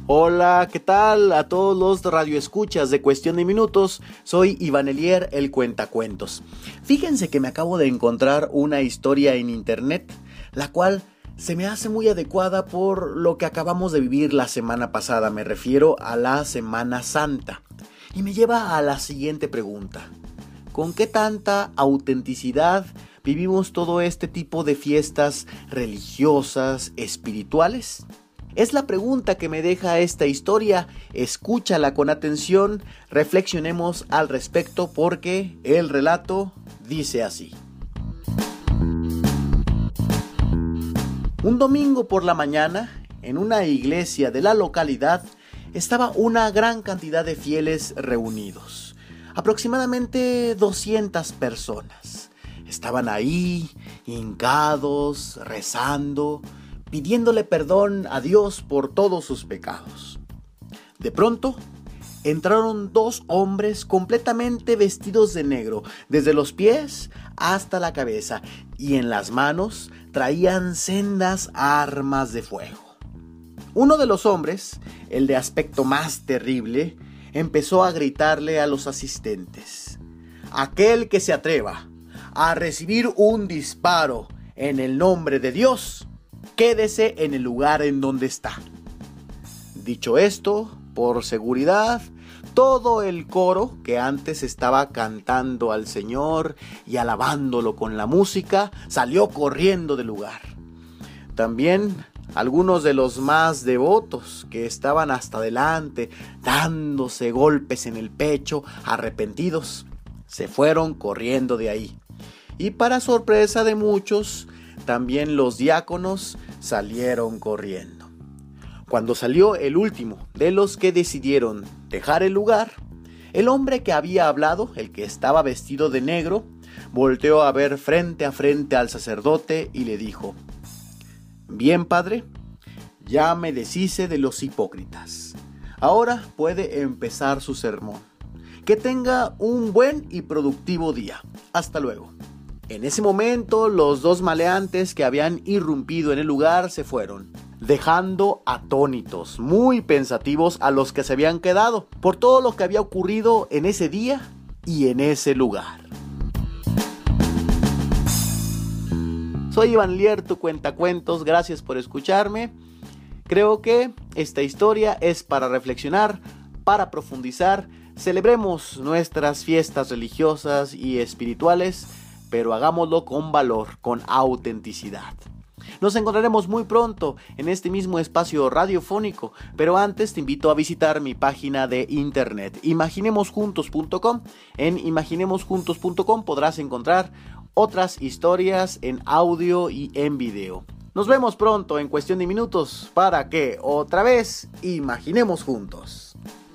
Hola, ¿qué tal? A todos los radioescuchas de Cuestión de Minutos, soy Iván Elier, el Cuentacuentos. Fíjense que me acabo de encontrar una historia en internet, la cual se me hace muy adecuada por lo que acabamos de vivir la semana pasada, me refiero a la Semana Santa. Y me lleva a la siguiente pregunta: ¿con qué tanta autenticidad vivimos todo este tipo de fiestas religiosas, espirituales? Es la pregunta que me deja esta historia. Escúchala con atención, reflexionemos al respecto porque el relato dice así. Un domingo por la mañana, en una iglesia de la localidad, estaba una gran cantidad de fieles reunidos. Aproximadamente 200 personas. Estaban ahí, hincados, rezando, pidiéndole perdón a Dios por todos sus pecados. De pronto, entraron dos hombres completamente vestidos de negro, desde los pies hasta la cabeza, y en las manos traían sendas armas de fuego. Uno de los hombres, el de aspecto más terrible, empezó a gritarle a los asistentes: «Aquel que se atreva a recibir un disparo en el nombre de Dios, quédese en el lugar en donde está». Dicho esto, por seguridad, todo el coro que antes estaba cantando al Señor y alabándolo con la música, salió corriendo del lugar. También algunos de los más devotos que estaban hasta adelante, dándose golpes en el pecho, arrepentidos, se fueron corriendo de ahí. Y para sorpresa de muchos, también los diáconos salieron corriendo. Cuando salió el último de los que decidieron dejar el lugar, el hombre que había hablado, el que estaba vestido de negro, volteó a ver frente a frente al sacerdote y le dijo: «Bien, padre, ya me deshice de los hipócritas. Ahora puede empezar su sermón. Que tenga un buen y productivo día. Hasta luego». En ese momento, los dos maleantes que habían irrumpido en el lugar se fueron, dejando atónitos, muy pensativos a los que se habían quedado, por todo lo que había ocurrido en ese día y en ese lugar. Soy Iván Elier, tu Cuentacuentos, gracias por escucharme. Creo que esta historia es para reflexionar, para profundizar. Celebremos nuestras fiestas religiosas y espirituales, pero hagámoslo con valor, con autenticidad. Nos encontraremos muy pronto en este mismo espacio radiofónico, pero antes te invito a visitar mi página de internet, imaginemosjuntos.com. En imaginemosjuntos.com podrás encontrar otras historias en audio y en video. Nos vemos pronto en Cuestión de Minutos para que otra vez imaginemos juntos.